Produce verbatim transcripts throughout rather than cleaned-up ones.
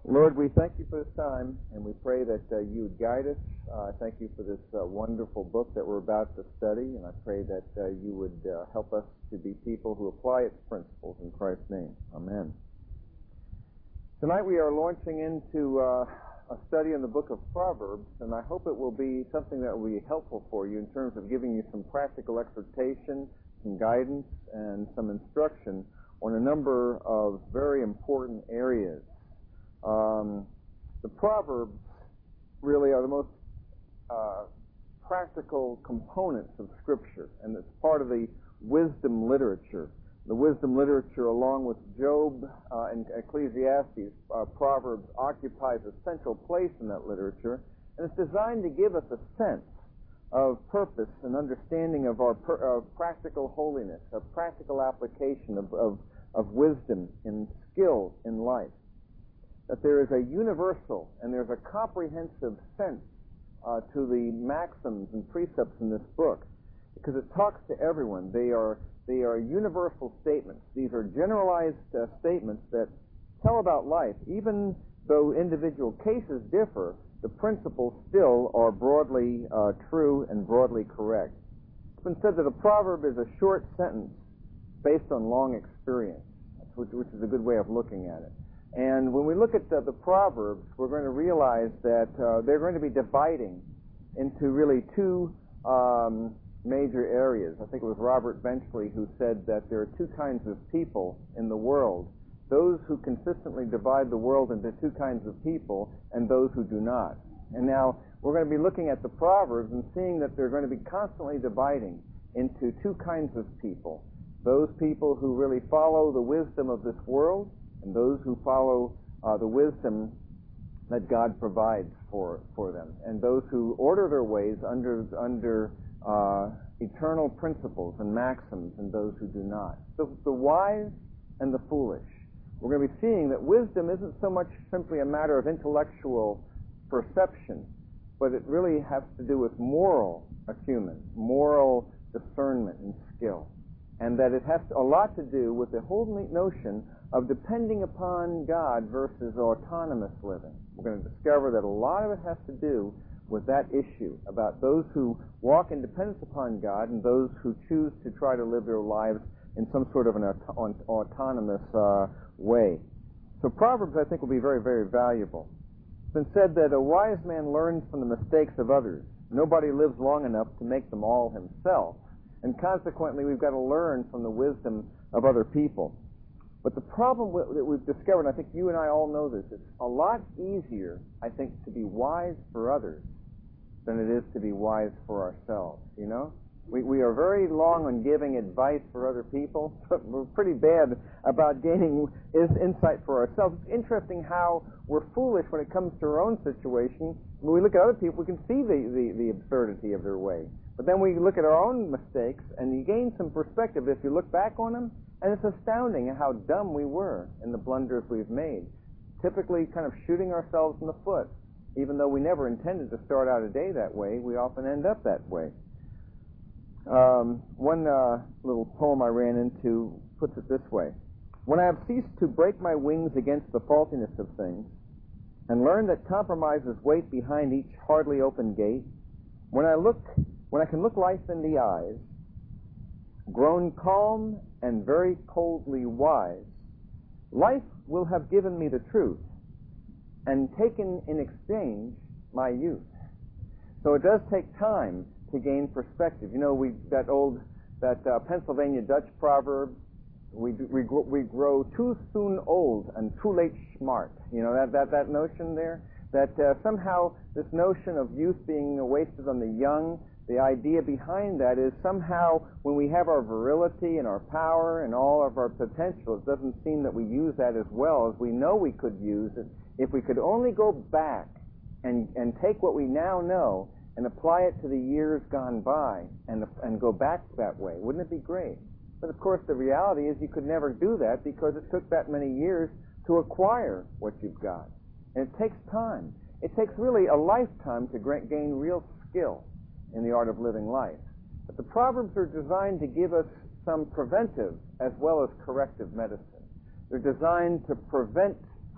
Lord, we thank you for this time, and we pray that uh, you would guide us. Uh, I thank you for this uh, wonderful book that we're about to study, and I pray that uh, you would uh, help us to be people who apply its principles in Christ's name. Amen. Tonight we are launching into uh, a study in the book of Proverbs, and I hope it will be something that will be helpful for you in terms of giving you some practical exhortation, some guidance, and some instruction on a number of very important areas. Um, the Proverbs really are the most uh, practical components of Scripture, and it's part of the wisdom literature. The wisdom literature, along with Job uh, and Ecclesiastes, uh, Proverbs occupies a central place in that literature, and it's designed to give us a sense of purpose and understanding of our per, of practical holiness, of practical application of, of, of wisdom and skill in life. That there is a universal and there's a comprehensive sense uh, to the maxims and precepts in this book, because it talks to everyone. They are they are universal statements. These are generalized uh, statements that tell about life. Even though individual cases differ, the principles still are broadly uh, true and broadly correct. It's been said that a proverb is a short sentence based on long experience, which, which is a good way of looking at it. And when we look at the, the Proverbs, we're going to realize that uh, they're going to be dividing into really two um, major areas. I think it was Robert Benchley who said that there are two kinds of people in the world: those who consistently divide the world into two kinds of people and those who do not. And now we're going to be looking at the Proverbs and seeing that they're going to be constantly dividing into two kinds of people: those people who really follow the wisdom of this world, and those who follow uh, the wisdom that God provides for for them, and those who order their ways under under uh, eternal principles and maxims, and those who do not. So the wise and the foolish. We're going to be seeing that wisdom isn't so much simply a matter of intellectual perception, but it really has to do with moral acumen, moral discernment and skill, and that it has a lot to do with the whole notion of depending upon God versus autonomous living. We're going to discover that a lot of it has to do with that issue about those who walk in dependence upon God and those who choose to try to live their lives in some sort of an auto- autonomous uh, way. So Proverbs, I think, will be very, very valuable. It's been said that a wise man learns from the mistakes of others. Nobody lives long enough to make them all himself, and consequently we've got to learn from the wisdom of other people. But the problem that we've discovered, and I think you and I all know this, it's a lot easier, I think, to be wise for others than it is to be wise for ourselves, you know? We we are very long on giving advice for other people, but we're pretty bad about gaining is insight for ourselves. It's interesting how we're foolish when it comes to our own situation. When we look at other people, we can see the, the, the absurdity of their way. But then we look at our own mistakes, and you gain some perspective if you look back on them, and it's astounding how dumb we were in the blunders we've made, typically kind of shooting ourselves in the foot. Even though we never intended to start out a day that way, we often end up that way. Um, one uh, little poem I ran into puts it this way: when I have ceased to break my wings against the faultiness of things, and learned that compromises wait behind each hardly open gate, when I look, when I can look life in the eyes, grown calm and very coldly wise, life will have given me the truth and taken in exchange my youth. So it does take time to gain perspective. You know, we that old that uh, Pennsylvania Dutch proverb: we we we grow too soon old and too late smart. You know that that that notion there. That uh, somehow this notion of youth being wasted on the young. The idea behind that is somehow when we have our virility and our power and all of our potential, it doesn't seem that we use that as well as we know we could use it. If we could only go back and, and take what we now know and apply it to the years gone by and, and go back that way, wouldn't it be great? But of course the reality is you could never do that because it took that many years to acquire what you've got. And it takes time. It takes really a lifetime to gain real skill in the art of living life. But the Proverbs are designed to give us some preventive as well as corrective medicine. They're designed to prevent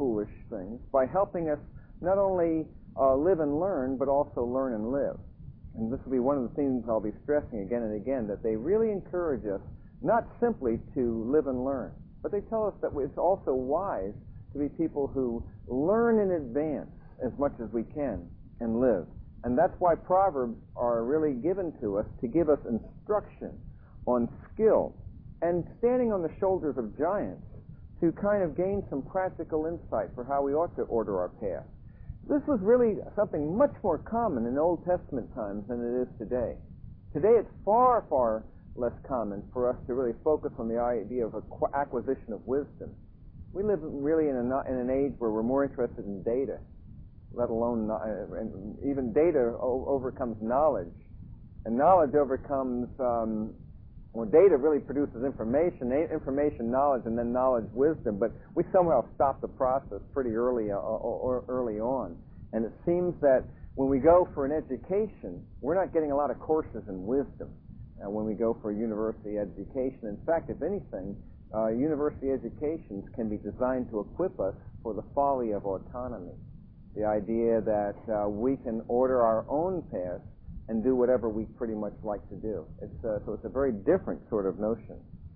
foolish things by helping us not only uh, live and learn, but also learn and live. And this will be one of the things I'll be stressing again and again, that they really encourage us not simply to live and learn, but they tell us that it's also wise to be people who learn in advance as much as we can and live. And that's why Proverbs are really given to us to give us instruction on skill and standing on the shoulders of giants to kind of gain some practical insight for how we ought to order our path. This was really something much more common in Old Testament times than it is today. Today it's far, far less common for us to really focus on the idea of acquisition of wisdom. We live really in, a, in an age where we're more interested in data, let alone, and even data overcomes knowledge. And knowledge overcomes, um, well, data really produces information, information, knowledge, and then knowledge, wisdom. But we somehow stop the process pretty early, uh, or early on. And it seems that when we go for an education, we're not getting a lot of courses in wisdom. Uh, when we go for a university education, in fact, if anything, uh, university educations can be designed to equip us for the folly of autonomy. The idea that uh, we can order our own path and do whatever we pretty much like to do. It's, uh, so it's a very different sort of notion.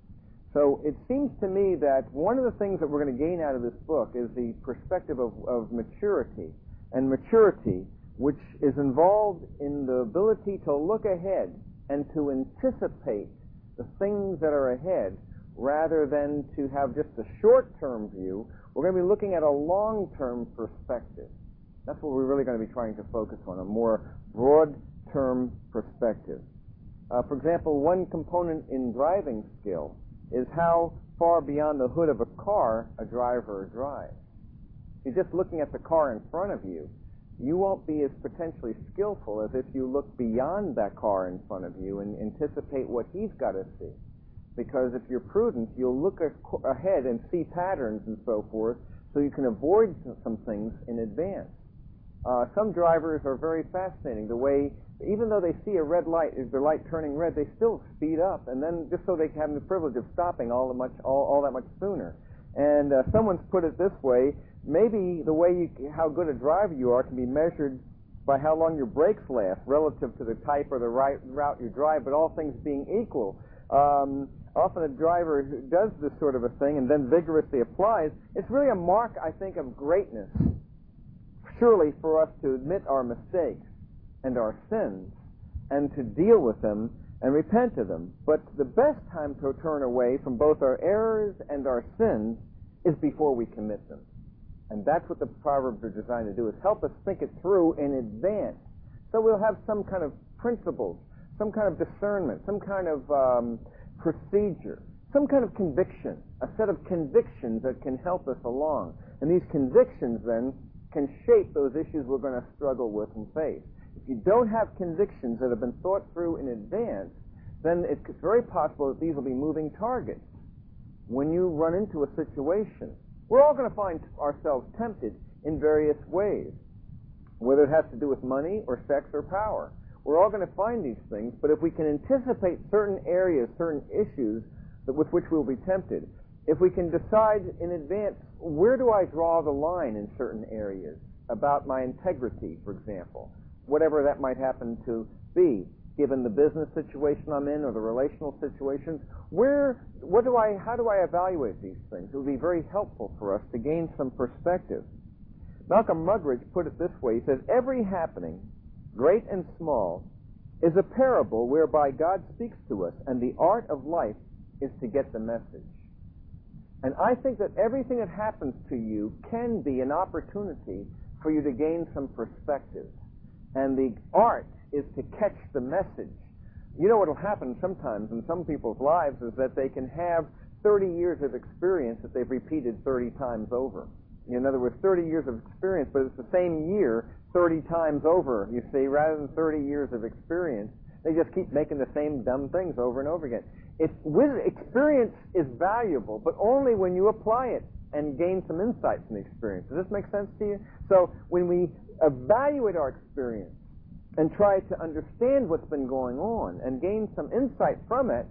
So it seems to me that one of the things that we're going to gain out of this book is the perspective of, of maturity, and maturity, which is involved in the ability to look ahead and to anticipate the things that are ahead rather than to have just a short-term view. We're going to be looking at a long-term perspective. That's what we're really going to be trying to focus on, a more broad-term perspective. Uh, for example, one component in driving skill is how far beyond the hood of a car a driver drives. If you're just looking at the car in front of you, you won't be as potentially skillful as if you look beyond that car in front of you and anticipate what he's got to see. Because if you're prudent, you'll look ahead and see patterns and so forth, so you can avoid some things in advance. Uh, some drivers are very fascinating. The way, even though they see a red light, is the light turning red, they still speed up, and then just so they can have the privilege of stopping all, the much, all, all that much sooner. And uh, someone's put it this way: maybe the way you, how good a driver you are can be measured by how long your brakes last relative to the type or the right route you drive, but all things being equal. Um, often a driver who does this sort of a thing and then vigorously applies, it's really a mark, I think, of greatness. Surely for us to admit our mistakes and our sins and to deal with them and repent of them. But the best time to turn away from both our errors and our sins is before we commit them. And that's what the Proverbs are designed to do, is help us think it through in advance. So we'll have some kind of principles, some kind of discernment, some kind of um, procedure, some kind of conviction, a set of convictions that can help us along. And these convictions then can shape those issues we're going to struggle with and face. If you don't have convictions that have been thought through in advance, then it's very possible that these will be moving targets. When you run into a situation, we're all going to find ourselves tempted in various ways, whether it has to do with money or sex or power. We're all going to find these things, but if we can anticipate certain areas, certain issues that with which we'll be tempted, if we can decide in advance, where do I draw the line in certain areas about my integrity, for example, whatever that might happen to be, given the business situation I'm in or the relational situations, where, what do I, how do I evaluate these things? It would be very helpful for us to gain some perspective. Malcolm Muggeridge put it this way. He says, every happening, great and small, is a parable whereby God speaks to us, and the art of life is to get the message. And I think that everything that happens to you can be an opportunity for you to gain some perspective. And the art is to catch the message. You know what will happen sometimes in some people's lives is that they can have thirty years of experience that they've repeated thirty times over. In other words, thirty years of experience, but it's the same year thirty times over, you see, rather than thirty years of experience. They just keep making the same dumb things over and over again. It's, with, experience is valuable, but only when you apply it and gain some insight from the experience. Does this make sense to you? So when we evaluate our experience and try to understand what's been going on and gain some insight from it,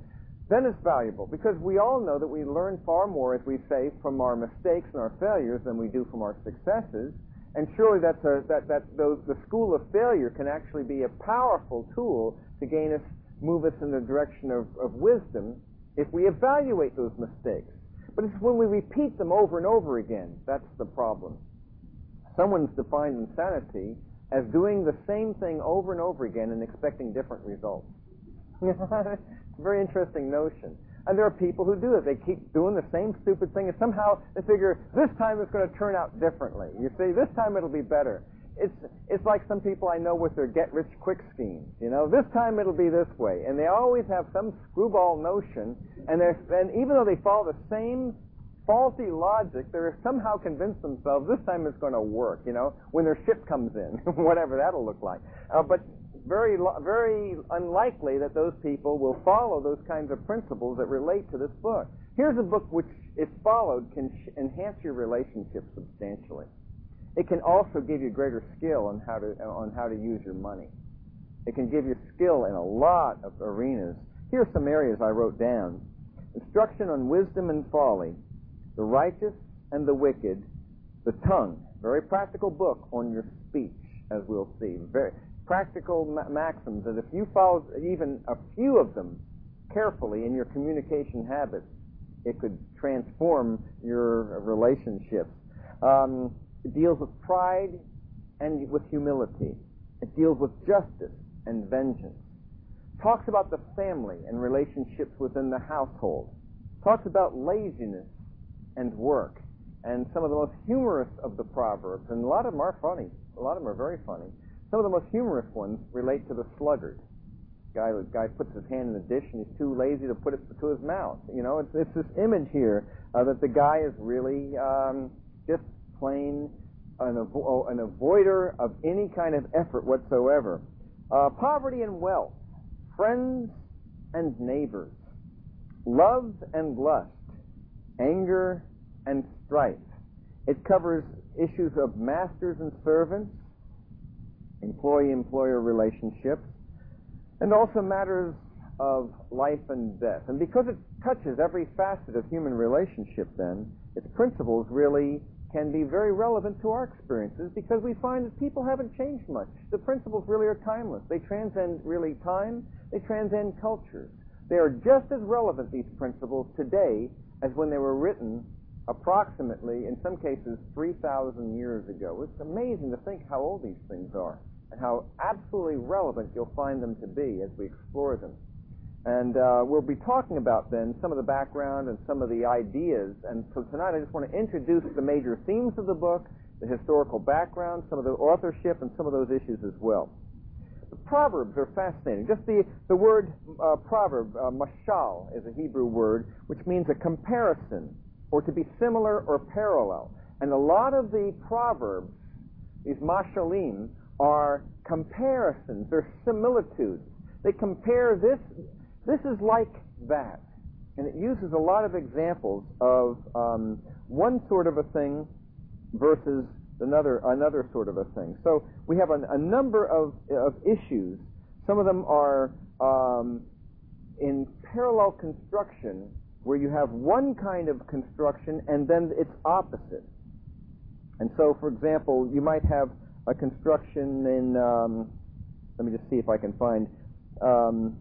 then it's valuable, because we all know that we learn far more, as we say, from our mistakes and our failures than we do from our successes. And surely that's a, that, that those, the school of failure can actually be a powerful tool to gain us, move us in the direction of, of wisdom if we evaluate those mistakes. But it's when we repeat them over and over again that's the problem. Someone's defined insanity as doing the same thing over and over again and expecting different results. It's a very interesting notion. And there are people who do it. They keep doing the same stupid thing, and somehow they figure, this time it's going to turn out differently. You see, this time it'll be better. It's it's like some people I know with their get-rich-quick schemes. You know, this time it'll be this way. And they always have some screwball notion, and, they're, and even though they follow the same faulty logic, they're somehow convinced themselves this time it's going to work, you know, when their ship comes in, whatever that'll look like. Uh, but very very unlikely that those people will follow those kinds of principles that relate to this book. Here's a book which, if followed, can sh- enhance your relationships substantially. It can also give you greater skill on how to on how to use your money. It can give you skill in a lot of arenas. Here are some areas I wrote down: instruction on wisdom and folly, the righteous and the wicked, the tongue. Very practical book on your speech, as we'll see. Very practical ma- maxims that if you follow even a few of them carefully in your communication habits, it could transform your relationships. Um, it deals with pride and with humility. It deals with justice and vengeance. Talks about the family and relationships within the household. Talks about laziness and work. And some of the most humorous of the Proverbs, and a lot of them are funny. A lot of them are very funny. Some of the most humorous ones relate to the sluggard. Guy, the guy puts his hand in the dish and he's too lazy to put it to his mouth. You know, it's, it's this image here uh, that the guy is really um, just plain an, avo- an avoider of any kind of effort whatsoever. Uh, poverty and wealth, friends and neighbors, love and lust, anger and strife. It covers issues of masters and servants, employee-employer relationships, and also matters of life and death. And because it touches every facet of human relationship, then, its principles really can be very relevant to our experiences, because we find that people haven't changed much. The principles really are timeless. They transcend really time. They transcend cultures. They are just as relevant, these principles, today as when they were written approximately, in some cases, three thousand years ago. It's amazing to think how old these things are and how absolutely relevant you'll find them to be as we explore them. And uh, we'll be talking about, then, some of the background and some of the ideas. And so tonight I just want to introduce the major themes of the book, the historical background, some of the authorship, and some of those issues as well. The Proverbs are fascinating. Just the, the word uh, proverb, uh, mashal, is a Hebrew word, which means a comparison, or to be similar or parallel. And a lot of the Proverbs, these mashalim, are comparisons, they're similitudes. They compare this, this is like that. And it uses a lot of examples of um, one sort of a thing versus another another sort of a thing. So we have a, a number of, of issues. Some of them are um, in parallel construction, where you have one kind of construction and then its opposite. And so, for example, you might have a construction in, um, let me just see if I can find, um,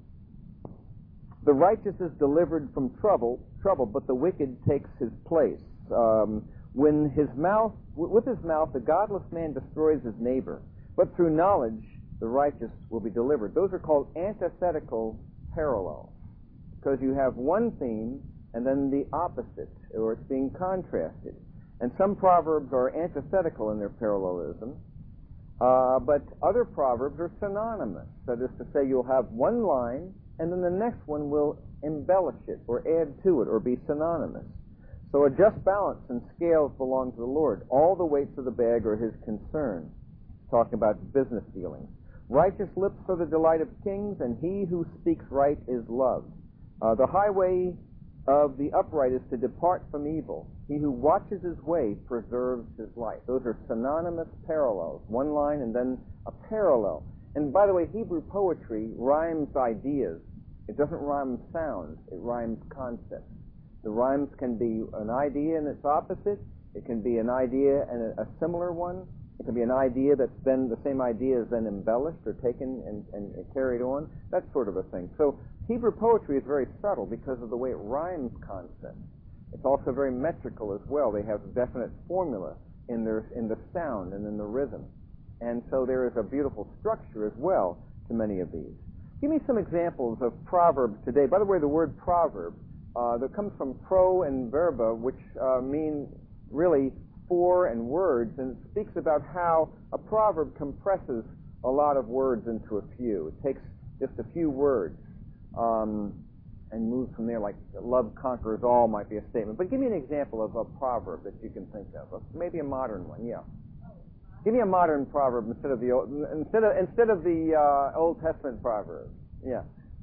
the righteous is delivered from trouble, trouble, but the wicked takes his place. Um, when his mouth, with his mouth, the godless man destroys his neighbor, but through knowledge, the righteous will be delivered. Those are called antithetical parallels, because you have one theme and then the opposite, or it's being contrasted. And some proverbs are antithetical in their parallelism, uh, but other proverbs are synonymous. That is to say, you'll have one line, and then the next one will embellish it, or add to it, or be synonymous. So a just balance and scales belong to the Lord. All the weights of the bag are his concern. Talking about business dealings. Righteous lips are the delight of kings, and he who speaks right is loved. Uh, the highway of the upright is to depart from evil. He who watches his way preserves his life. Those are synonymous parallels. One line and then a parallel. And by the way, Hebrew poetry rhymes ideas It doesn't rhyme sounds, it rhymes concepts. The rhymes can be an idea and its opposite. It can be an idea and a, a similar one. It can be an idea that's then, the same idea is then embellished or taken and, and carried on, that sort of a thing. So Hebrew poetry is very subtle because of the way it rhymes concepts. It's also very metrical as well. They have definite formula in their in the sound and in the rhythm. And so there is a beautiful structure as well to many of these. Give me some examples of proverbs today. By the way, the word proverb, uh, that comes from pro and verba, which uh, mean really for and words, and it speaks about how a proverb compresses a lot of words into a few. It takes just a few words um, and moves from there, like love conquers all might be a statement. But give me an example of a proverb that you can think of, maybe a modern one, yeah. Give me a modern proverb instead of the old, instead of instead of the uh, Old Testament proverb. Yeah.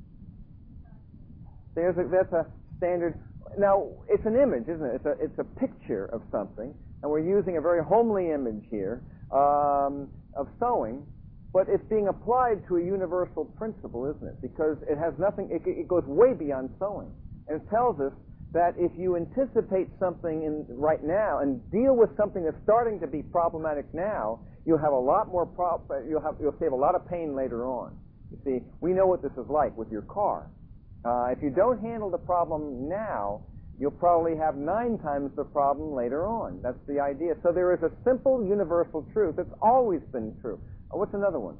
There's a, that's a standard. Now it's an image, isn't it? It's a it's a picture of something, and we're using a very homely image here um, of sowing, but it's being applied to a universal principle, isn't it? Because it has nothing. It, it goes way beyond sowing, and it tells us that if you anticipate something in right now and deal with something that's starting to be problematic now, you'll have a lot more prob- you'll have you'll save a lot of pain later on. You see, we know what this is like with your car. Uh, if you don't handle the problem now, you'll probably have nine times the problem later on. That's the idea. So there is a simple universal truth that's always been true. Uh, what's another one?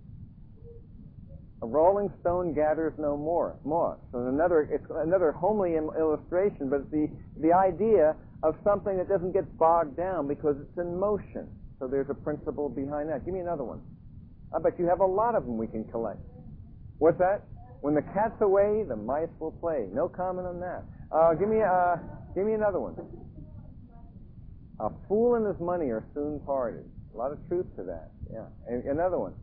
A rolling stone gathers no more. More. So another, it's another homely illustration, but the the idea of something that doesn't get bogged down because it's in motion. So there's a principle behind that. Give me another one. I bet you have a lot of them we can collect. What's that? When the cat's away, the mice will play. No comment on that. Uh, give me, uh, give me another one. A fool and his money are soon parted. A lot of truth to that. Yeah. And another one.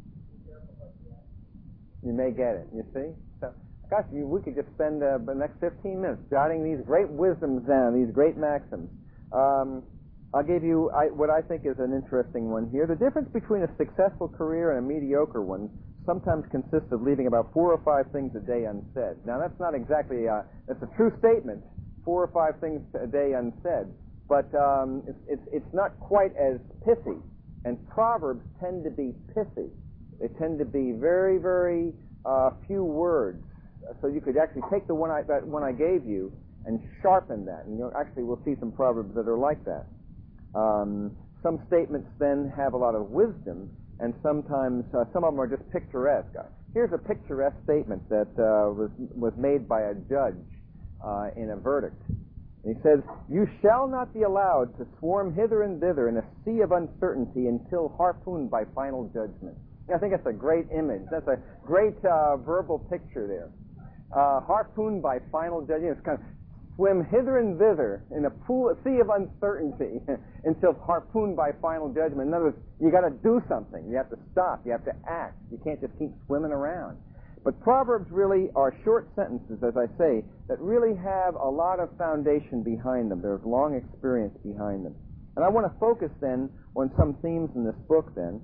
You may get it. You see? So, gosh, you, we could just spend uh, the next fifteen minutes jotting these great wisdoms down, these great maxims. Um, I'll give you I, what I think is an interesting one here. The difference between a successful career and a mediocre one sometimes consists of leaving about four or five things a day unsaid. Now, that's not exactly, uh, that's a true statement, four or five things a day unsaid, but um, it's, it's, it's not quite as pithy, and Proverbs tend to be pithy. They tend to be very, very uh, few words. So you could actually take the one I, that one I gave you and sharpen that, and you'll, actually we'll see some Proverbs that are like that. Um, some statements then have a lot of wisdom, and sometimes uh, some of them are just picturesque. Here's a picturesque statement that uh, was was made by a judge uh, in a verdict. And he says, "You shall not be allowed to swarm hither and thither in a sea of uncertainty until harpooned by final judgment." I think that's a great image. That's a great uh, verbal picture there. Uh, harpooned by final judgment. It's kind of swim hither and thither in a pool, a sea of uncertainty until harpooned by final judgment. In other words, you got to do something. You have to stop. You have to act. You can't just keep swimming around. But Proverbs really are short sentences, as I say, that really have a lot of foundation behind them. There's long experience behind them. And I want to focus then on some themes in this book then.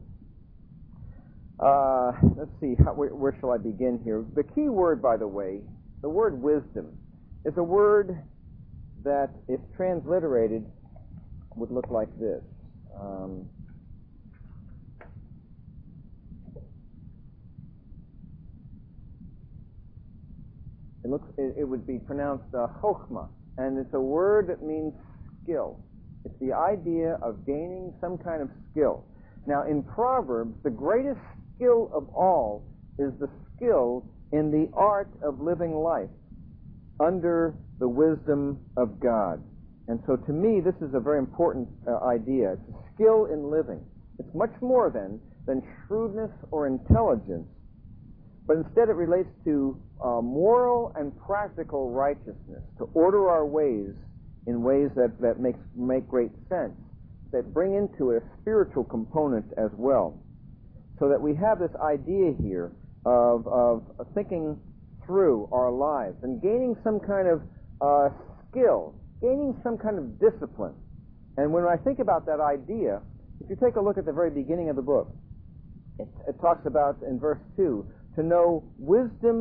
Uh, let's see, how, where, where shall I begin here? The key word, by the way, the word wisdom, is a word that, if transliterated, would look like this. Um, it looks, it, it would be pronounced uh, chokhmah, and it's a word that means skill. It's the idea of gaining some kind of skill. Now, in Proverbs, the greatest skill of all is the skill in the art of living life under the wisdom of God. And so to me, this is a very important uh, idea. It's a skill in living. It's much more then than shrewdness or intelligence, but instead it relates to uh, moral and practical righteousness, to order our ways in ways that, that makes, make great sense, that bring into it a spiritual component as well. So that we have this idea here of, of thinking through our lives and gaining some kind of uh, skill, gaining some kind of discipline. And when I think about that idea, if you take a look at the very beginning of the book, it, it talks about, in verse two, to know wisdom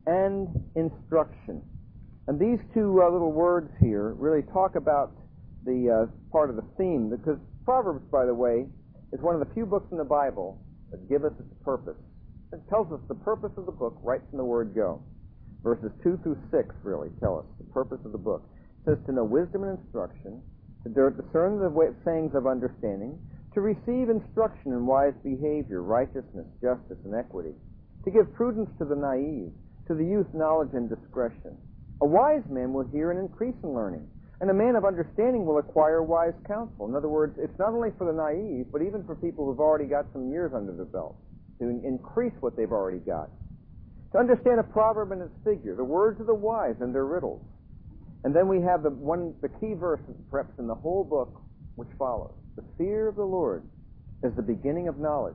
and instruction. And these two uh, little words here really talk about the uh, part of the theme, because Proverbs, by the way, is one of the few books in the Bible that give us its purpose. It tells us the purpose of the book right from the word go. Verses two through six really tell us the purpose of the book. It says to know wisdom and instruction, to discern the way, sayings of understanding, to receive instruction in wise behavior, righteousness, justice, and equity, to give prudence to the naive, to the youth knowledge and discretion. A wise man will hear and increase in learning, and a man of understanding will acquire wise counsel. In other words, it's not only for the naive, but even for people who've already got some years under their belt, to increase what they've already got. To understand a proverb and its figure, the words of the wise and their riddles. And then we have the one, the key verse, perhaps in the whole book, which follows. The fear of the Lord is the beginning of knowledge.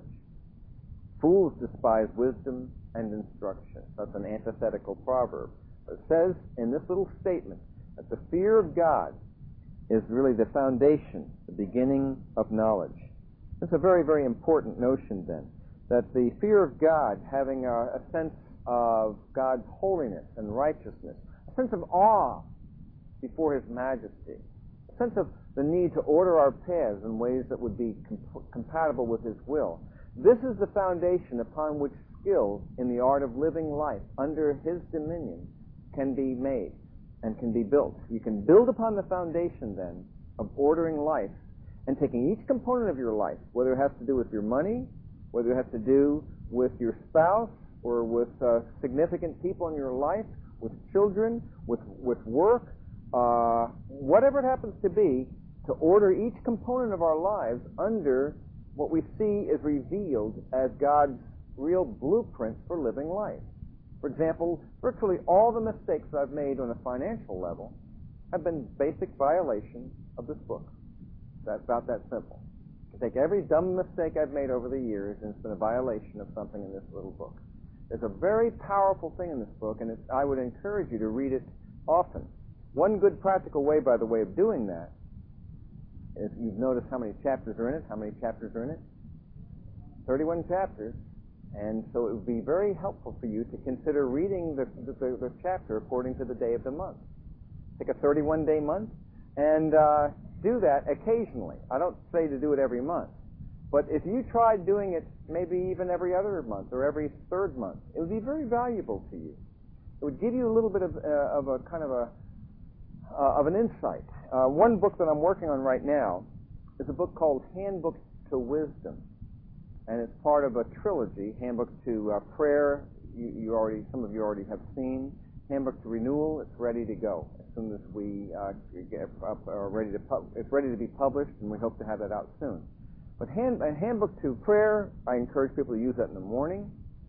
Fools despise wisdom and instruction. That's an antithetical proverb. But it says in this little statement that the fear of God is really the foundation, the beginning of knowledge. It's a very, very important notion then, that the fear of God, having a, a sense of God's holiness and righteousness, a sense of awe before His majesty, a sense of the need to order our paths in ways that would be comp- compatible with His will. This is the foundation upon which skill in the art of living life under His dominion can be made and can be built. You can build upon the foundation then of ordering life and taking each component of your life, whether it has to do with your money, whether it has to do with your spouse or with uh, significant people in your life, with children, with, with work, uh, whatever it happens to be, to order each component of our lives under what we see is revealed as God's real blueprint for living life. For example, virtually all the mistakes I've made on a financial level have been basic violations of this book. That's about that simple. I take every dumb mistake I've made over the years, and it's been a violation of something in this little book. There's a very powerful thing in this book, and it's, I would encourage you to read it often. One good practical way, by the way, of doing that is you've noticed how many chapters are in it. How many chapters are in it? thirty-one chapters. And so it would be very helpful for you to consider reading the, the, the chapter according to the day of the month. Take a thirty-one day month and uh, do that occasionally. I don't say to do it every month. But if you tried doing it maybe even every other month or every third month, it would be very valuable to you. It would give you a little bit of, uh, of a kind of a uh, of an insight. Uh, one book that I'm working on right now is a book called Handbook to Wisdom. And it's part of a trilogy, Handbook to uh, Prayer, you, you already, some of you already have seen. Handbook to Renewal, it's ready to go. As soon as we uh, get up, are ready to pub- it's ready to be published, and we hope to have that out soon. But hand, a Handbook to Prayer, I encourage people to use that in the morning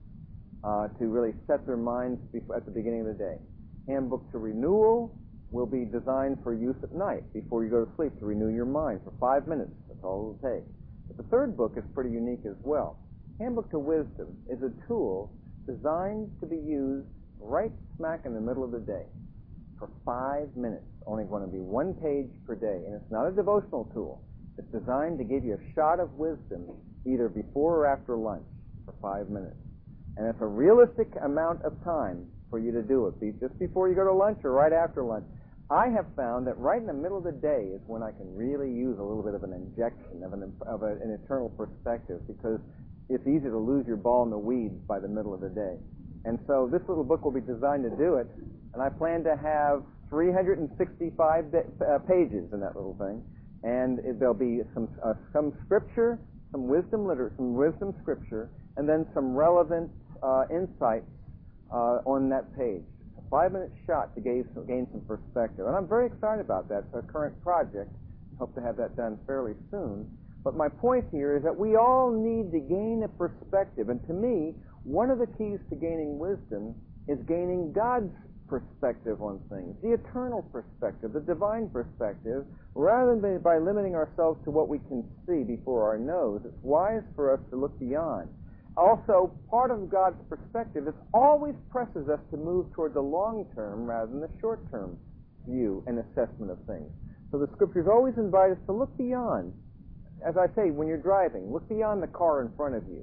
uh, to really set their minds before, at the beginning of the day. Handbook to Renewal will be designed for use at night before you go to sleep, to renew your mind for five minutes. That's all it'll take. But the third book is pretty unique as well. Handbook to Wisdom is a tool designed to be used right smack in the middle of the day for five minutes. Only going to be one page per day. And it's not a devotional tool. It's designed to give you a shot of wisdom either before or after lunch for five minutes. And it's a realistic amount of time for you to do it. Be just before you go to lunch or right after lunch. I have found that right in the middle of the day is when I can really use a little bit of an injection of an of a, an eternal perspective, because it's easy to lose your ball in the weeds by the middle of the day. And so this little book will be designed to do it, and I plan to have three hundred sixty-five de- uh, pages in that little thing, and it, there'll be some uh, some scripture, some wisdom liter- some wisdom scripture, and then some relevant uh, insights uh, on that page. Five-minute shot to gain some, gain some perspective. And I'm very excited about that. It's a current project. I hope to have that done fairly soon. But my point here is that we all need to gain a perspective. And to me, one of the keys to gaining wisdom is gaining God's perspective on things, the eternal perspective, the divine perspective, rather than by limiting ourselves to what we can see before our nose. It's wise for us to look beyond. Also, part of God's perspective is always presses us to move toward the long-term rather than the short-term view and assessment of things. So the Scriptures always invite us to look beyond. As I say, when you're driving, look beyond the car in front of you.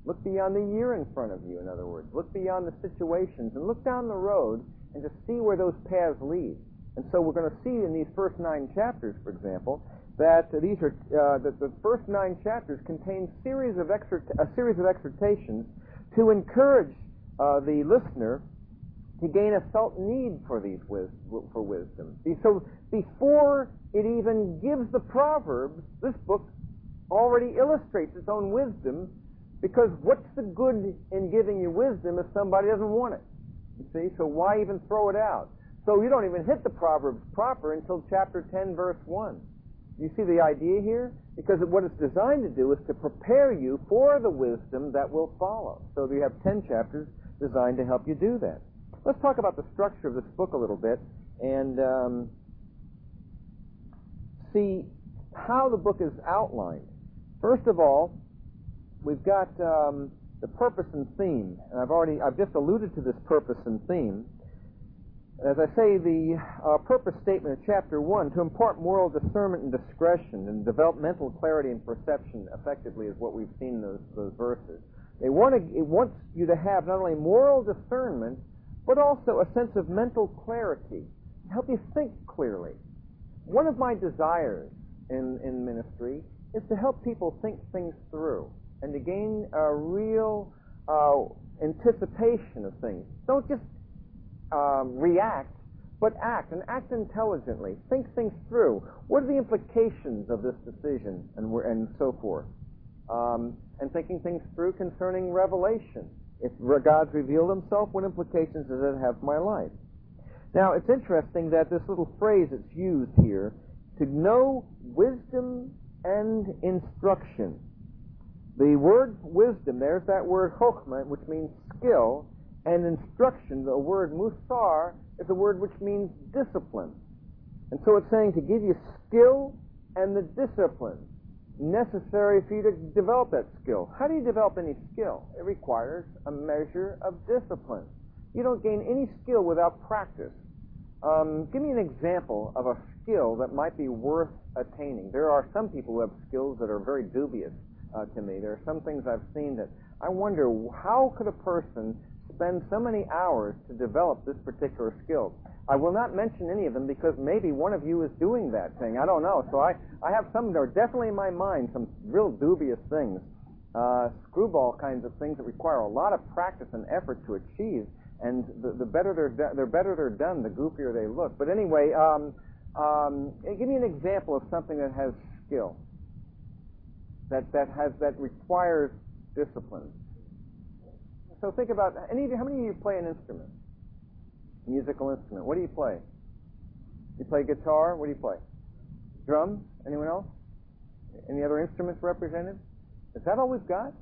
Look beyond the year in front of you, in other words. Look beyond the situations and look down the road and to see where those paths lead. And so we're going to see in these first nine chapters, for example, that these are uh, that the first nine chapters contain series of exhort- a series of exhortations to encourage uh, the listener to gain a felt need for these wis- for wisdom. So before it even gives the Proverbs, this book already illustrates its own wisdom, because what's the good in giving you wisdom if somebody doesn't want it? You see, so why even throw it out? So you don't even hit the Proverbs proper until chapter ten, verse one. You see the idea here? Because what it's designed to do is to prepare you for the wisdom that will follow. So you have ten chapters designed to help you do that. Let's talk about the structure of this book a little bit and um, see how the book is outlined. First of all, we've got um, the purpose and theme, and I've already I've just alluded to this purpose and theme. As I say, the uh, purpose statement of chapter one, to impart moral discernment and discretion and develop mental clarity and perception effectively, is what we've seen in those, those verses. They want to, it wants you to have not only moral discernment, but also a sense of mental clarity, to help you think clearly. One of my desires in, in ministry is to help people think things through and to gain a real uh, anticipation of things. Don't just um, react, but act, and act intelligently. Think things through. What are the implications of this decision, and, and so forth. Um, and thinking things through concerning revelation. If God's revealed himself, what implications does it have for my life? Now, it's interesting that this little phrase that's used here, to know wisdom and instruction. The word wisdom, there's that word chokhmah, which means skill, and instruction, the word musar, is a word which means discipline. And so it's saying to give you skill and the discipline necessary for you to develop that skill. How do you develop any skill? It requires a measure of discipline. You don't gain any skill without practice. Um, give me an example of a skill that might be worth attaining. There are some people who have skills that are very dubious uh, to me. There are some things I've seen that I wonder, how could a person spend so many hours to develop this particular skill? I will not mention any of them because maybe one of you is doing that thing. I don't know. So I, I have some that are definitely in my mind, some real dubious things, uh, screwball kinds of things that require a lot of practice and effort to achieve. And the, the better they're do- they're better they're done, the goofier they look. But anyway, um, um, give me an example of something that has skill, that that has that requires discipline. So think about any of you. How many of you play an instrument? Musical instrument. What do you play? You play guitar. What do you play? Drums. Anyone else? Any other instruments represented? Is that all we've got?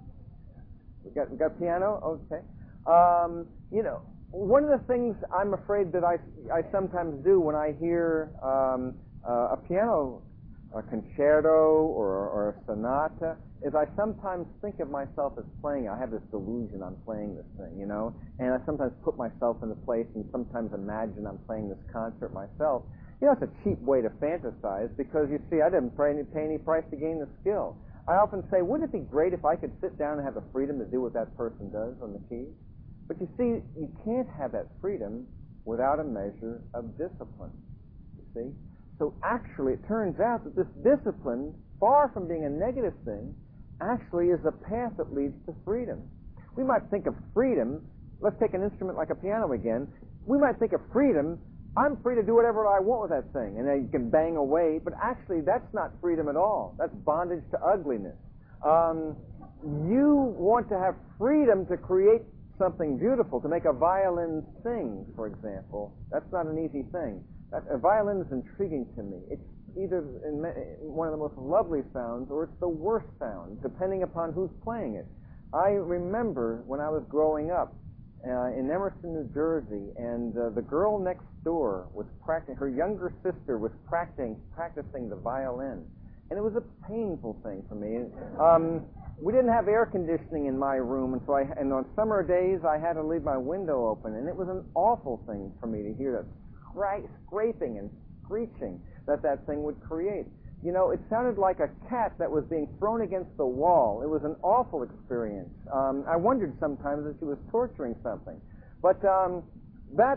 we got we got piano. Okay. Um, you know, one of the things I'm afraid that I I sometimes do when I hear um, uh, a piano, a concerto or, or a sonata, is I sometimes think of myself as playing. I have this delusion I'm playing this thing, you know, and I sometimes put myself in the place and sometimes imagine I'm playing this concert myself. You know, it's a cheap way to fantasize because, you see, I didn't pay any, pay any price to gain the skill. I often say, wouldn't it be great if I could sit down and have the freedom to do what that person does on the keys? But you see, you can't have that freedom without a measure of discipline, you see. So actually, it turns out that this discipline, far from being a negative thing, actually is a path that leads to freedom. We might think of freedom, let's take an instrument like a piano again, we might think of freedom, I'm free to do whatever I want with that thing, and then you can bang away, but actually that's not freedom at all. That's bondage to ugliness. Um, you want to have freedom to create something beautiful, to make a violin sing, for example. That's not an easy thing. That, a violin is intriguing to me. It's either in one of the most lovely sounds or it's the worst sound, depending upon who's playing it. I remember when I was growing up uh, in Emerson, New Jersey, and uh, the girl next door was practicing, her younger sister was practicing, practicing the violin. And it was a painful thing for me. Um, we didn't have air conditioning in my room, and so I, and on summer days I had to leave my window open, and it was an awful thing for me to hear that scra- scraping and screeching that that thing would create. you know, it sounded like a cat that was being thrown against the wall. It was an awful experience. Um, I wondered sometimes if she was torturing something. But um, that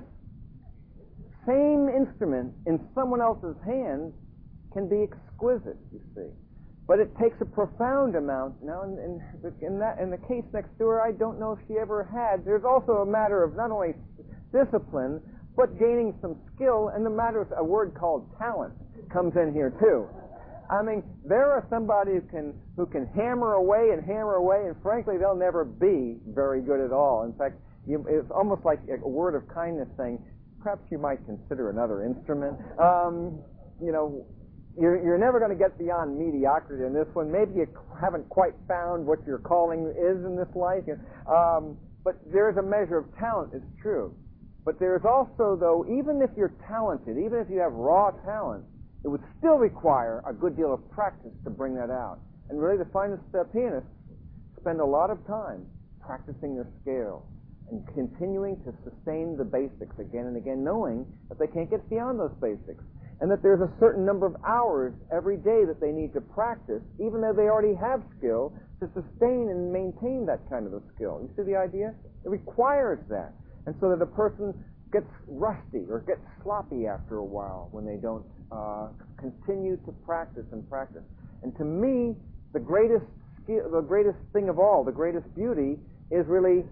same instrument in someone else's hands can be exquisite, you see. But it takes a profound amount. Now, in, in, in, that, in the case next door, I don't know if she ever had. There's also a matter of not only discipline, but gaining some skill, and the matter of a word called talent comes in here too. I mean, there are somebody who can who can hammer away and hammer away, and frankly, they'll never be very good at all. In fact, you, it's almost like a word of kindness saying, perhaps you might consider another instrument. Um, you know, you're, you're never going to get beyond mediocrity in this one. Maybe you haven't quite found what your calling is in this life. Um, but there's a measure of talent, it's true. But there's also, though, even if you're talented, even if you have raw talent, it would still require a good deal of practice to bring that out. And really, the finest uh, pianists spend a lot of time practicing their scale and continuing to sustain the basics again and again, knowing that they can't get beyond those basics, and that there's a certain number of hours every day that they need to practice, even though they already have skill, to sustain and maintain that kind of a skill. You see the idea? It requires that. And so that a person gets rusty or gets sloppy after a while when they don't uh, continue to practice and practice. And to me, the greatest skill, the greatest thing of all, the greatest beauty, is really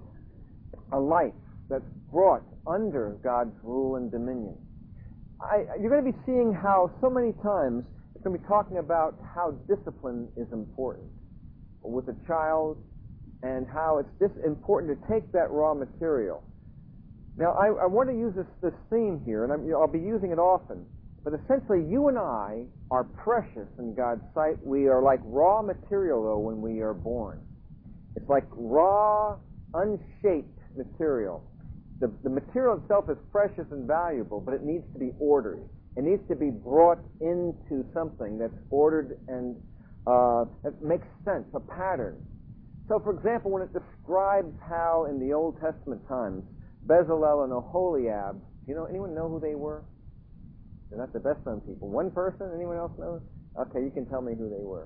a life that's brought under God's rule and dominion. I, you're going to be seeing how so many times it's going to be talking about how discipline is important with a child, and how it's this important to take that raw material. Now, I, I want to use this, this theme here, and I'm, you know, I'll be using it often, but essentially you and I are precious in God's sight. We are like raw material, though, when we are born. It's like raw, unshaped material. The, the material itself is precious and valuable, but it needs to be ordered. It needs to be brought into something that's ordered and uh, that makes sense, a pattern. So, for example, when it describes how in the Old Testament times Bezalel and Oholiab, you know, anyone know who they were? They're not the best known people. One person? Anyone else know? Okay, you can tell me who they were.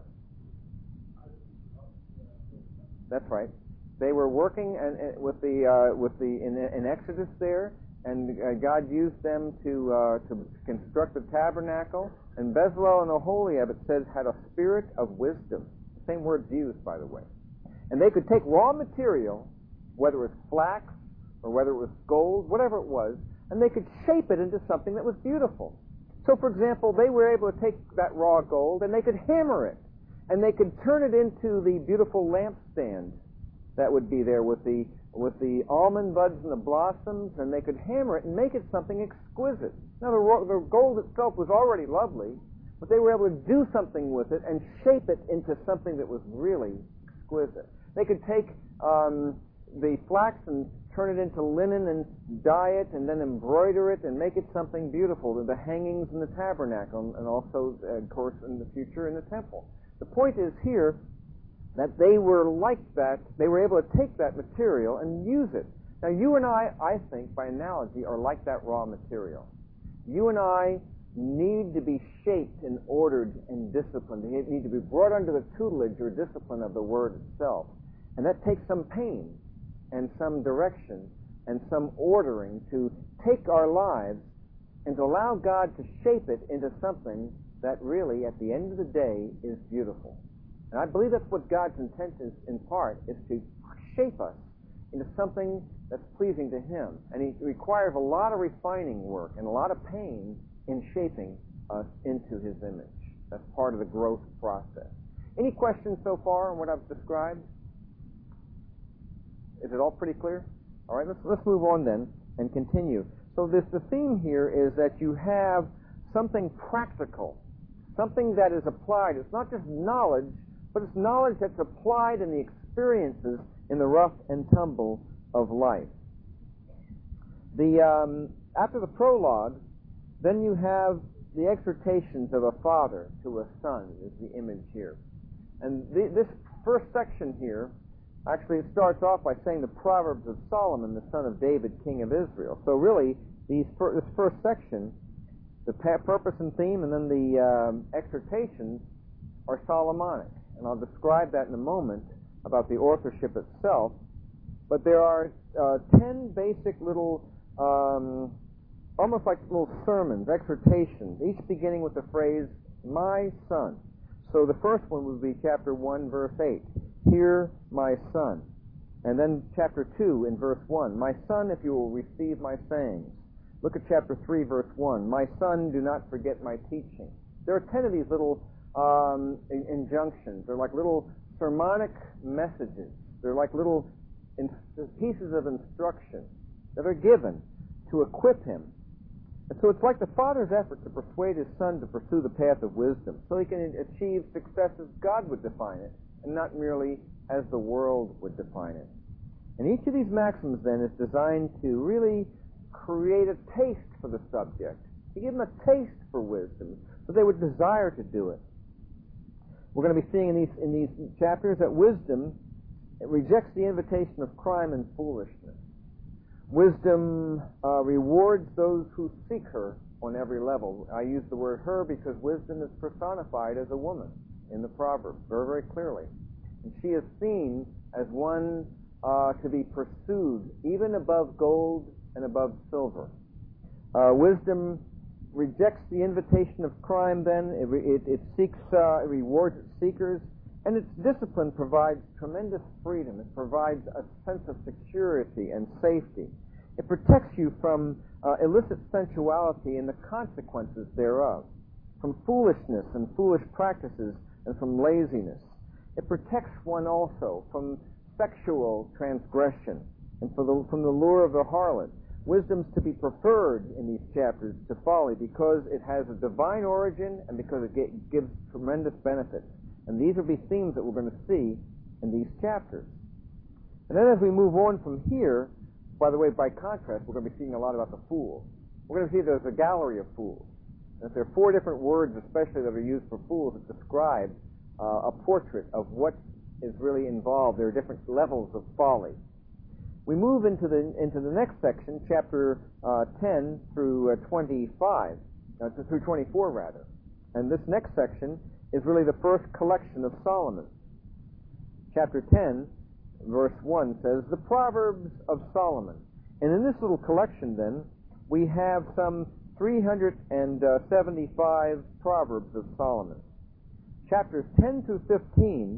That's right. They were working and, and with the uh, with the in, in Exodus there, and uh, God used them to uh, to construct the tabernacle. And Bezalel and Oholiab, it says, had a spirit of wisdom. The same word's used, by the way. And they could take raw material, whether it was flax or whether it was gold, whatever it was, and they could shape it into something that was beautiful. So, for example, they were able to take that raw gold and they could hammer it, and they could turn it into the beautiful lampstand that would be there with the with the almond buds and the blossoms, and they could hammer it and make it something exquisite. Now, the, ro- the gold itself was already lovely, but they were able to do something with it and shape it into something that was really exquisite. They could take um, the flax and turn it into linen and dye it and then embroider it and make it something beautiful, the hangings in the tabernacle, and also, uh, of course, in the future in the temple. The point is here that they were like that. They were able to take that material and use it. Now, you and I, I think, by analogy, are like that raw material. You and I need to be shaped and ordered and disciplined. They need to be brought under the tutelage or discipline of the Word itself. And that takes some pain and some direction and some ordering to take our lives and to allow God to shape it into something that really, at the end of the day, is beautiful. And I believe that's what God's intent is, in part, is to shape us into something that's pleasing to Him. And He requires a lot of refining work and a lot of pain in shaping us into His image. That's part of the growth process. Any questions so far on what I've described? Is it all pretty clear? All right, let's let's move on then and continue. So this the theme here is that you have something practical, something that is applied. It's not just knowledge, but it's knowledge that's applied in the experiences in the rough and tumble of life. The um, after the prologue, then you have the exhortations of a father to a son is the image here. And the, this first section here, actually it starts off by saying the Proverbs of Solomon, the son of David, king of Israel. So really, these fir- this first section The pa- purpose and theme, and then the um, exhortations are Solomonic. And I'll describe that in a moment about the authorship itself. But there are uh, ten basic little, um, almost like little sermons, exhortations, each beginning with the phrase, my son. So the first one would be chapter one, verse eight. Hear, my son. And then chapter two in verse one. My son, if you will receive my sayings. Look at chapter three, verse one. My son, do not forget my teaching. There are ten of these little um, in- injunctions. They're like little sermonic messages. They're like little in- pieces of instruction that are given to equip him. And so it's like the father's effort to persuade his son to pursue the path of wisdom so he can achieve success as God would define it and not merely as the world would define it. And each of these maxims then is designed to really create a taste for the subject, to give them a taste for wisdom so they would desire to do it. We're going to be seeing in these, in these chapters that wisdom it rejects the invitation of crime and foolishness. Wisdom uh, rewards those who seek her on every level. I use the word her because wisdom is personified as a woman in the Proverbs very, very clearly. And she is seen as one uh, to be pursued even above gold and above silver. Uh, wisdom rejects the invitation of crime then. It, it, it seeks, uh, it rewards its seekers. And its discipline provides tremendous freedom. It provides a sense of security and safety. It protects you from uh, illicit sensuality and the consequences thereof, from foolishness and foolish practices, and from laziness. It protects one also from sexual transgression and for the, from the lure of the harlot. Wisdom's to be preferred in these chapters to folly because it has a divine origin and because it get, gives tremendous benefits. And these will be themes that we're going to see in these chapters. And then as we move on from here, by the way, by contrast, we're going to be seeing a lot about the fool. We're going to see there's a gallery of fools. And if there are four different words, especially that are used for fools, that describe uh, a portrait of what is really involved. There are different levels of folly. We move into the into the next section, chapter uh, ten through uh, twenty-five, uh, through twenty-four rather. And this next section is really the first collection of Solomon. Chapter ten, verse one says, the Proverbs of Solomon. And in this little collection then, we have some three hundred seventy-five Proverbs of Solomon. Chapters ten through fifteen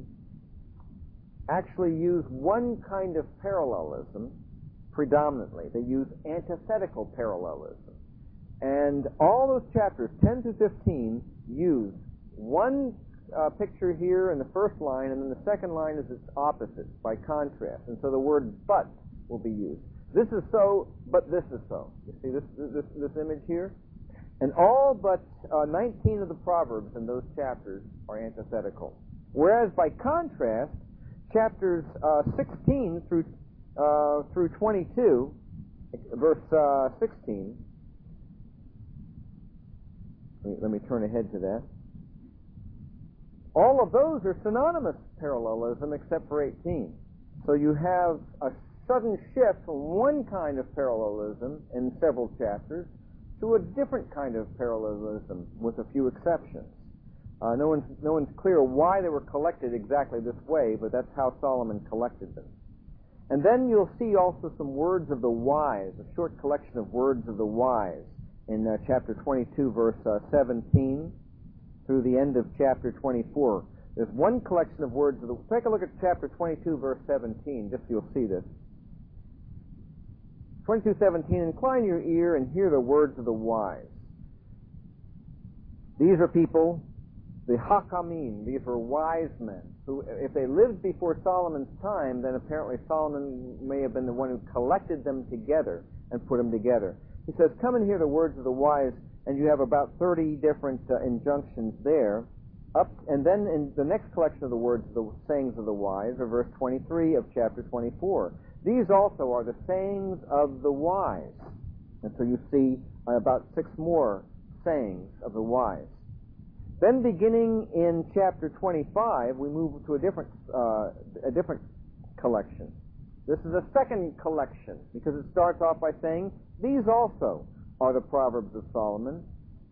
actually use one kind of parallelism predominantly. They use antithetical parallelism. And all those chapters, ten through fifteen, use one uh, picture here in the first line, and then the second line is its opposite by contrast. And so the word but will be used. This is so, but this is so. You see this this, this image here? And all but uh, nineteen of the Proverbs in those chapters are antithetical. Whereas by contrast, chapters uh, sixteen through uh, through twenty-two, verse uh, sixteen. Let me, let me turn ahead to that. All of those are synonymous parallelism except for eighteen. So you have a sudden shift from one kind of parallelism in several chapters to a different kind of parallelism with a few exceptions. Uh, no one's, no one's clear why they were collected exactly this way, but that's how Solomon collected them. And then you'll see also some words of the wise, a short collection of words of the wise in uh, chapter twenty-two, verse uh, seventeen, through the end of chapter twenty-four. There's one collection of words of the... Take a look at chapter twenty-two, verse seventeen, just so you'll see this. twenty-two seventeen, incline your ear and hear the words of the wise. These are people, the Hakamim, these were wise men, who, if they lived before Solomon's time, then apparently Solomon may have been the one who collected them together and put them together. He says, come and hear the words of the wise, and you have about thirty different uh, injunctions there. Up, and then in the next collection of the words, the sayings of the wise, are verse twenty-three of chapter twenty-four. These also are the sayings of the wise. And so you see uh, about six more sayings of the wise. Then beginning in chapter twenty-five, we move to a different, uh, a different collection. This is a second collection because it starts off by saying, these also are the Proverbs of Solomon.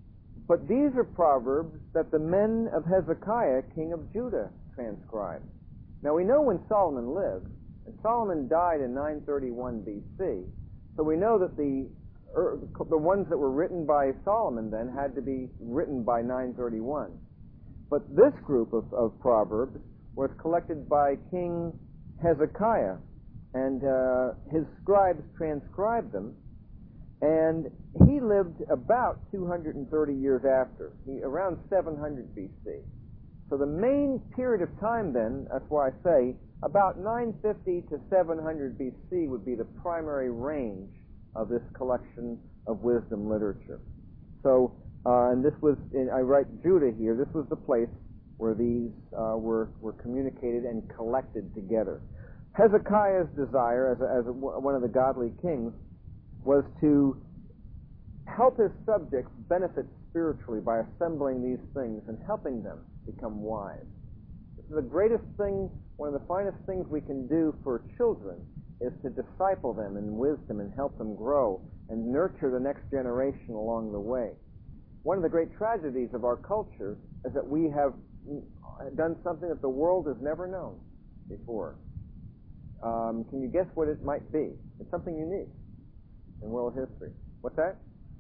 But these are proverbs that the men of Hezekiah, king of Judah, transcribed. Now we know when Solomon lived, and Solomon died in nine thirty-one B C, so we know that the er, the ones that were written by Solomon then had to be written by nine thirty-one. But this group of, of proverbs was collected by King Hezekiah, and uh, his scribes transcribed them, and he lived about two hundred thirty years after, he, around seven hundred B C. So the main period of time then, that's why I say, about nine fifty to seven hundred B C would be the primary range of this collection of wisdom literature. So, uh, and this was, in, I write Judah here, this was the place where these uh, were, were communicated and collected together. Hezekiah's desire, as, a, as a, one of the godly kings, was to help his subjects benefit spiritually by assembling these things and helping them become wise. This is the greatest thing, one of the finest things we can do for children is to disciple them in wisdom and help them grow and nurture the next generation along the way. One of the great tragedies of our culture is that we have done something that the world has never known before. Um, can you guess what it might be? It's something unique in world history. What's that?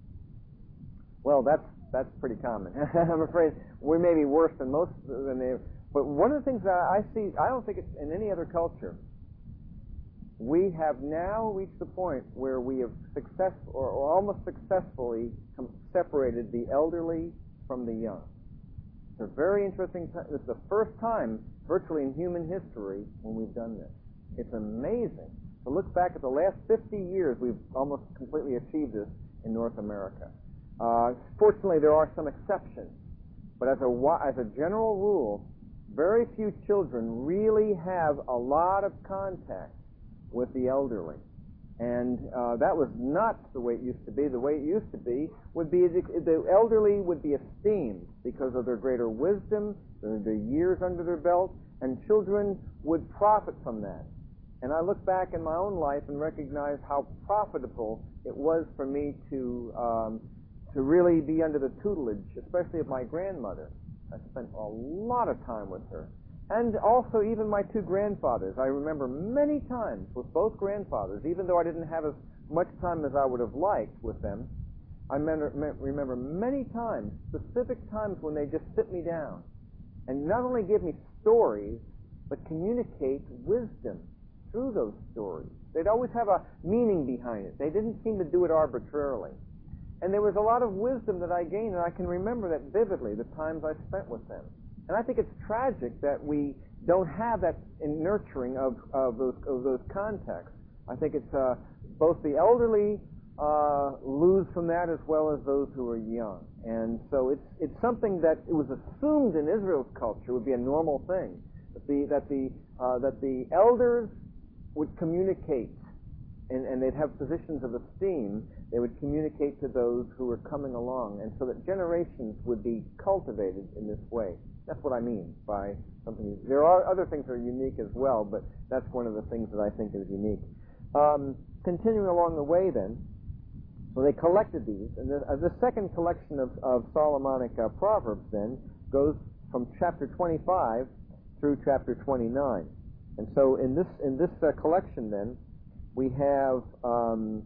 Well, that's that's pretty common. I'm afraid we may be worse than most than they. But one of the things that I see, I don't think it's in any other culture. We have now reached the point where we have success or, or almost successfully com- separated the elderly from the young. It's a very interesting time. It's the first time virtually in human history when we've done this. It's amazing. To look back at the last fifty years, we've almost completely achieved this in North America. Uh, fortunately, there are some exceptions. But as a, as a general rule, very few children really have a lot of contact with the elderly. And uh, that was not the way it used to be. The way it used to be would be the, the elderly would be esteemed because of their greater wisdom, their, their years under their belt, and children would profit from that. And I look back in my own life and recognize how profitable it was for me to um, to really be under the tutelage, especially of my grandmother. I spent a lot of time with her. And also even my two grandfathers. I remember many times with both grandfathers, even though I didn't have as much time as I would have liked with them, I remember many times, specific times when they just sit me down and not only give me stories, but communicate wisdom through those stories. They'd always have a meaning behind it. They didn't seem to do it arbitrarily. And there was a lot of wisdom that I gained, and I can remember that vividly, the times I spent with them. And I think it's tragic that we don't have that in nurturing of, of, those, of those contexts. I think it's uh, both the elderly uh, lose from that as well as those who are young. And so it's it's something that it was assumed in Israel's culture would be a normal thing, that the that the uh, that the elders would communicate, and, and they'd have positions of esteem. They would communicate to those who were coming along, and so that generations would be cultivated in this way. That's what I mean by something. There are other things that are unique as well, but that's one of the things that I think is unique. Um, continuing along the way then, so they collected these, and the, uh, the second collection of, of Solomonic uh, Proverbs then goes from chapter twenty-five through chapter twenty-nine. And so in this in this uh, collection then, we have um,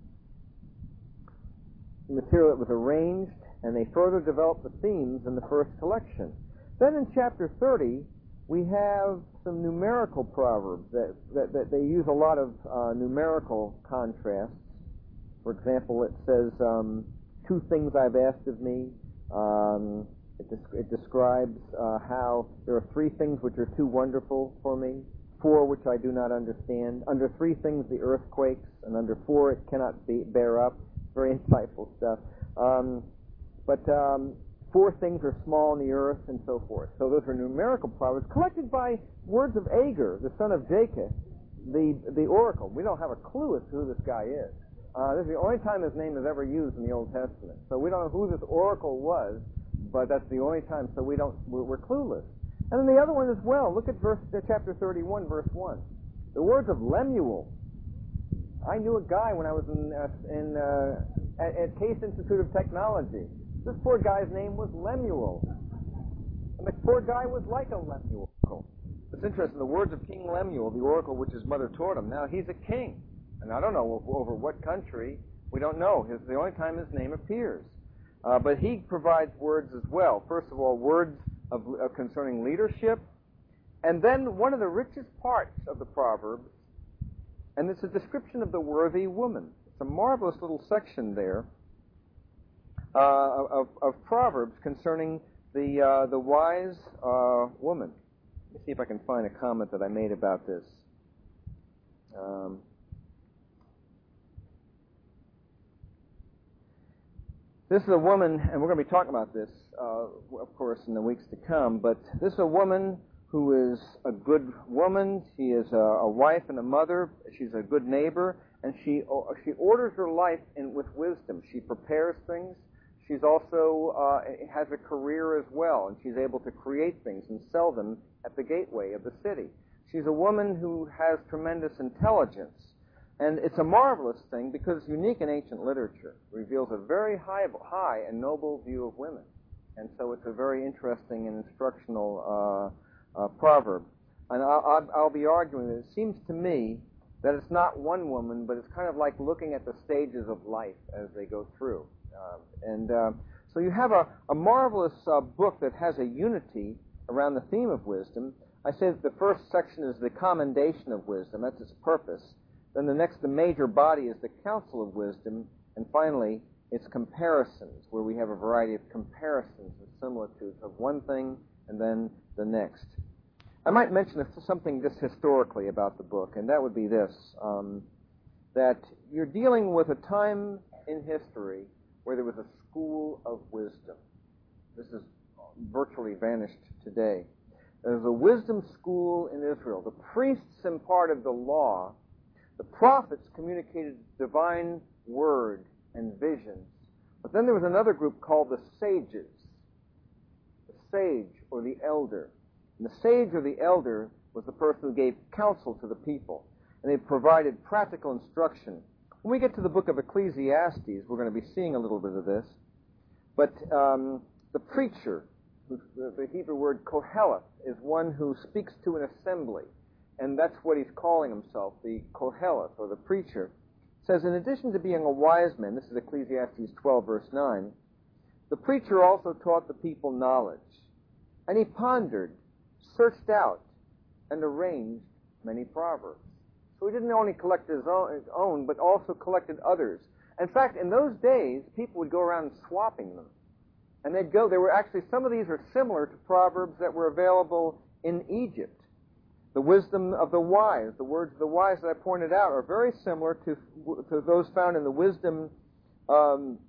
material that was arranged, and they further developed the themes in the first collection. Then in chapter thirty, we have some numerical proverbs that, that, that they use a lot of uh, numerical contrasts. For example, it says, um, two things I've asked of me. Um, it, des- it describes uh, how there are three things which are too wonderful for me, four which I do not understand. Under three things the earth quakes, and under four it cannot be, bear up. Very insightful stuff. Um, but um, four things are small in the earth, and so forth. So those are numerical proverbs collected by words of Agur, the son of Jacob, the the oracle. We don't have a clue as to who this guy is. Uh, this is the only time his name is ever used in the Old Testament. So we don't know who this oracle was, but that's the only time. So we don't we're, we're clueless. And then the other one as well. Look at verse uh, chapter thirty-one, verse one. The words of Lemuel. I knew a guy when I was in uh, in uh, at, at Case Institute of Technology. This poor guy's name was Lemuel. And the poor guy was like a Lemuel. It's interesting, the words of King Lemuel, the oracle which his mother taught him. Now, he's a king. And I don't know over what country. We don't know. It's the only time his name appears. Uh, but he provides words as well. First of all, words of, uh, concerning leadership. And then one of the richest parts of the Proverbs, and it's a description of the worthy woman. It's a marvelous little section there uh, of, of Proverbs concerning the uh, the wise uh, woman. Let me see if I can find a comment that I made about this. Um, this is a woman, and we're going to be talking about this, uh, of course, in the weeks to come, but this is a woman who is a good woman. She is a, a wife and a mother. She's a good neighbor, and she she orders her life in with wisdom. She prepares things. She's also uh, has a career as well, and she's able to create things and sell them at the gateway of the city. She's a woman who has tremendous intelligence, and it's a marvelous thing because it's unique in ancient literature. It reveals a very high, high and noble view of women, and so it's a very interesting and instructional Uh, Uh, proverb. And I'll, I'll be arguing that it seems to me that it's not one woman, but it's kind of like looking at the stages of life as they go through. Uh, and uh, so you have a, a marvelous uh, book that has a unity around the theme of wisdom. I say that the first section is the commendation of wisdom. That's its purpose. Then the next, the major body, is the counsel of wisdom. And finally, it's comparisons, where we have a variety of comparisons and similitudes of one thing and then the next. I might mention something just historically about the book, and that would be this, um, that you're dealing with a time in history where there was a school of wisdom. This has virtually vanished today. There's a wisdom school in Israel. The priests imparted the law. The prophets communicated divine word and visions. But then there was another group called the sages, the sage or the elder. And the sage or the elder was the person who gave counsel to the people, and they provided practical instruction. When we get to the book of Ecclesiastes, we're going to be seeing a little bit of this. But um, the preacher, the Hebrew word koheleth, is one who speaks to an assembly, and that's what he's calling himself, the koheleth, or the preacher. Says, in addition to being a wise man, this is Ecclesiastes twelve, verse nine, the preacher also taught the people knowledge, and he pondered, searched out, and arranged many proverbs. So he didn't only collect his own, his own, but also collected others. In fact, in those days, people would go around swapping them. And they'd go, there were actually, some of these are similar to proverbs that were available in Egypt. The wisdom of the wise, the words of the wise that I pointed out, are very similar to, to those found in the wisdom um,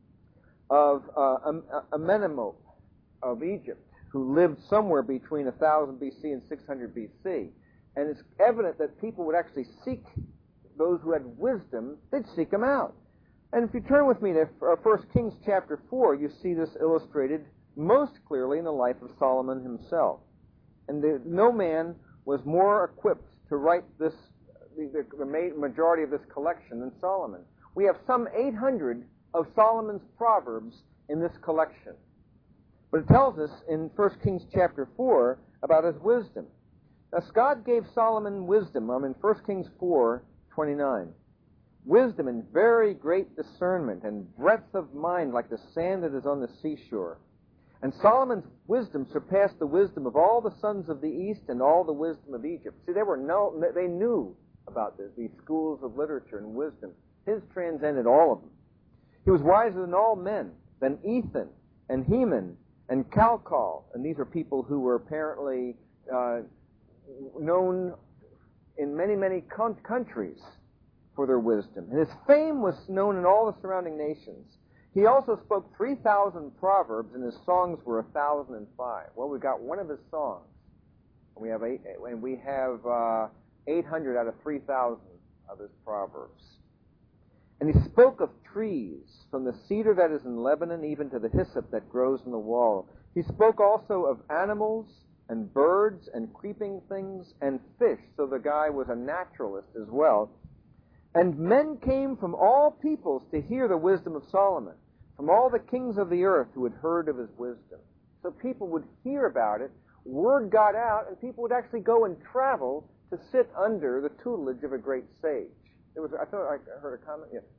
of uh, Amenemop of Egypt, who lived somewhere between one thousand B C and six hundred B C. And it's evident that people would actually seek those who had wisdom, they'd seek them out. And if you turn with me to First Kings chapter four, you see this illustrated most clearly in the life of Solomon himself. And the, no man was more equipped to write this, the, the majority of this collection than Solomon. We have some eight hundred of Solomon's proverbs in this collection. But it tells us in First Kings chapter four about his wisdom. Thus God gave Solomon wisdom, I'm in First Kings four twenty-nine. Wisdom and very great discernment and breadth of mind like the sand that is on the seashore. And Solomon's wisdom surpassed the wisdom of all the sons of the east and all the wisdom of Egypt. See, they were no, they knew about this, these schools of literature and wisdom. His transcended all of them. He was wiser than all men, than Ethan and Heman and Calcol, and these are people who were apparently uh, known in many, many con- countries for their wisdom. And his fame was known in all the surrounding nations. He also spoke three thousand proverbs, and his songs were one thousand five. Well, we've got one of his songs, and we have eight, and we have uh, eight hundred out of three thousand of his proverbs. And he spoke of trees, from the cedar that is in Lebanon even to the hyssop that grows in the wall. He spoke also of animals and birds and creeping things and fish, so the guy was a naturalist as well. And men came from all peoples to hear the wisdom of Solomon, from from all the kings of the earth who had heard of his wisdom. So people would hear about it, word got out, and people would actually go and travel to sit under the tutelage of a great sage. There was, I thought I heard a comment. Yes.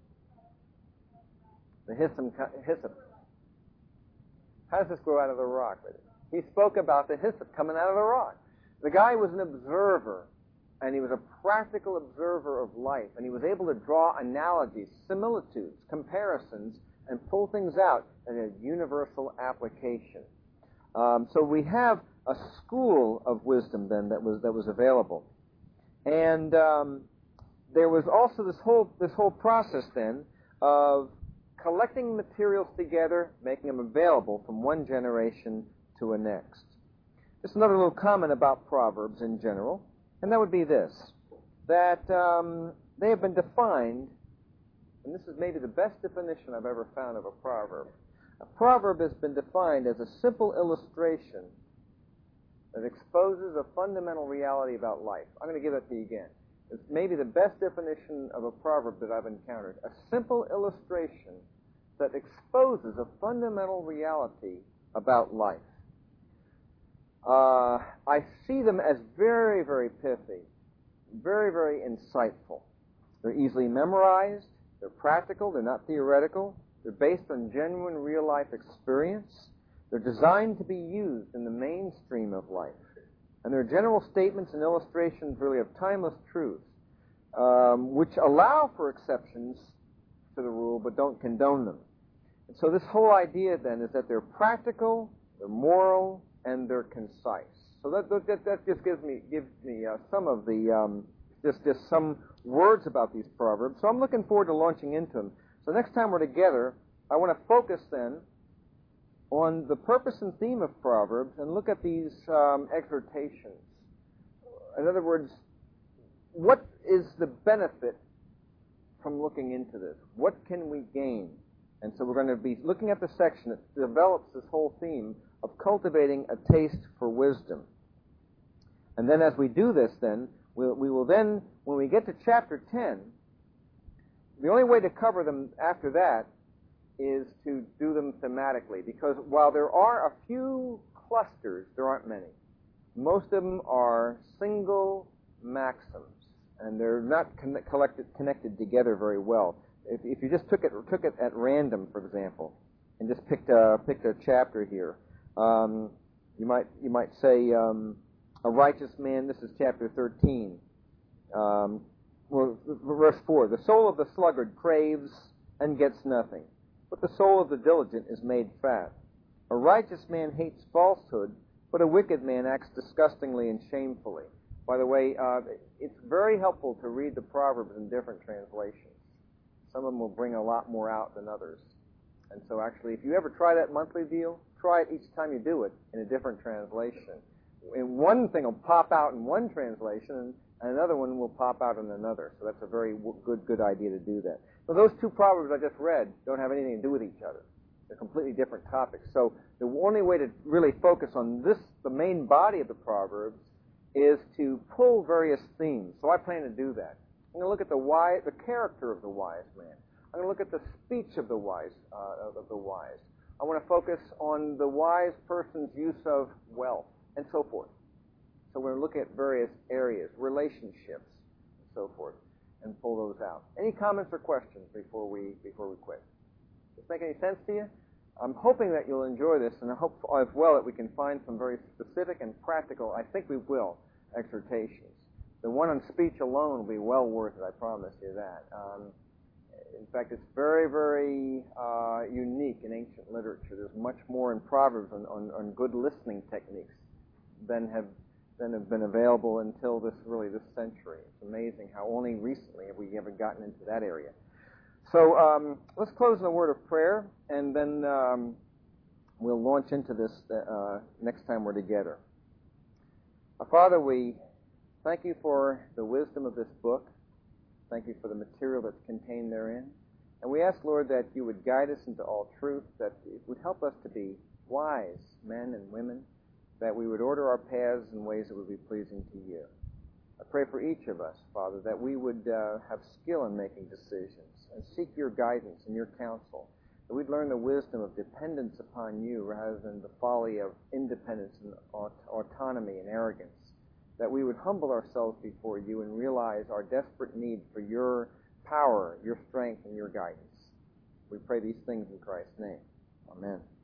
The hyssop. hyssop. How does this grow out of the rock? He spoke about the hyssop coming out of the rock. The guy was an observer, and he was a practical observer of life, and he was able to draw analogies, similitudes, comparisons, and pull things out in a universal application. Um, so we have a school of wisdom then that was that was available, and um, there was also this whole this whole process then of collecting materials together, making them available from one generation to a next. Just another little comment about Proverbs in general, and that would be this, that um, they have been defined, and this is maybe the best definition I've ever found of a proverb. A proverb has been defined as a simple illustration that exposes a fundamental reality about life. I'm going to give it to you again. It's maybe the best definition of a proverb that I've encountered. A simple illustration that exposes a fundamental reality about life. Uh, I see them as very, very pithy, very, very insightful. They're easily memorized, they're practical, they're not theoretical, they're based on genuine real-life experience, they're designed to be used in the mainstream of life, and they're general statements and illustrations really of timeless truths, um, which allow for exceptions to the rule but don't condone them. And so this whole idea then is that they're practical, they're moral, and they're concise. So that that, that just gives me gives me uh, some of the um, just just some words about these proverbs. So I'm looking forward to launching into them. So next time we're together, I want to focus then on the purpose and theme of Proverbs and look at these um, exhortations. In other words, what is the benefit from looking into this? What can we gain? And so we're going to be looking at the section that develops this whole theme of cultivating a taste for wisdom. And then as we do this then, we'll, we will then, when we get to chapter ten, the only way to cover them after that is to do them thematically, because while there are a few clusters, there aren't many. Most of them are single maxims, and they're not con- collected, connected together very well. If, if you just took it took it at random, for example, and just picked a picked a chapter here, um, you might you might say um, a righteous man. This is chapter thirteen. Um, well, verse four: the soul of the sluggard craves and gets nothing, but the soul of the diligent is made fat. A righteous man hates falsehood, but a wicked man acts disgustingly and shamefully. By the way, uh, it's very helpful to read the Proverbs in different translations. Some of them will bring a lot more out than others. And so actually, if you ever try that monthly deal, try it each time you do it in a different translation. And one thing will pop out in one translation, and another one will pop out in another. So that's a very good, good idea to do that. So those two Proverbs I just read don't have anything to do with each other. They're completely different topics. So the only way to really focus on this, the main body of the Proverbs, is to pull various themes. So I plan to do that. I'm going to look at the wise, the character of the wise man. I'm going to look at the speech of the wise, uh, of the wise. I want to focus on the wise person's use of wealth, and so forth. So we're going to look at various areas, relationships, and so forth, and pull those out. Any comments or questions before we before we quit? Does this make any sense to you? I'm hoping that you'll enjoy this, and I hope as well that we can find some very specific and practical, I think we will, exhortations. The one on speech alone will be well worth it, I promise you that. Um, in fact, it's very, very uh, unique in ancient literature. There's much more in Proverbs on, on, on good listening techniques than have than have been available until this really this century. It's amazing how only recently have we ever gotten into that area. So um, let's close in a word of prayer, and then um, we'll launch into this uh, next time we're together. Our Father, we thank you for the wisdom of this book. Thank you for the material that's contained therein. And we ask, Lord, that you would guide us into all truth, that it would help us to be wise men and women, that we would order our paths in ways that would be pleasing to you. I pray for each of us, Father, that we would uh, have skill in making decisions and seek your guidance and your counsel, that we'd learn the wisdom of dependence upon you rather than the folly of independence and aut- autonomy and arrogance, that we would humble ourselves before you and realize our desperate need for your power, your strength, and your guidance. We pray these things in Christ's name. Amen.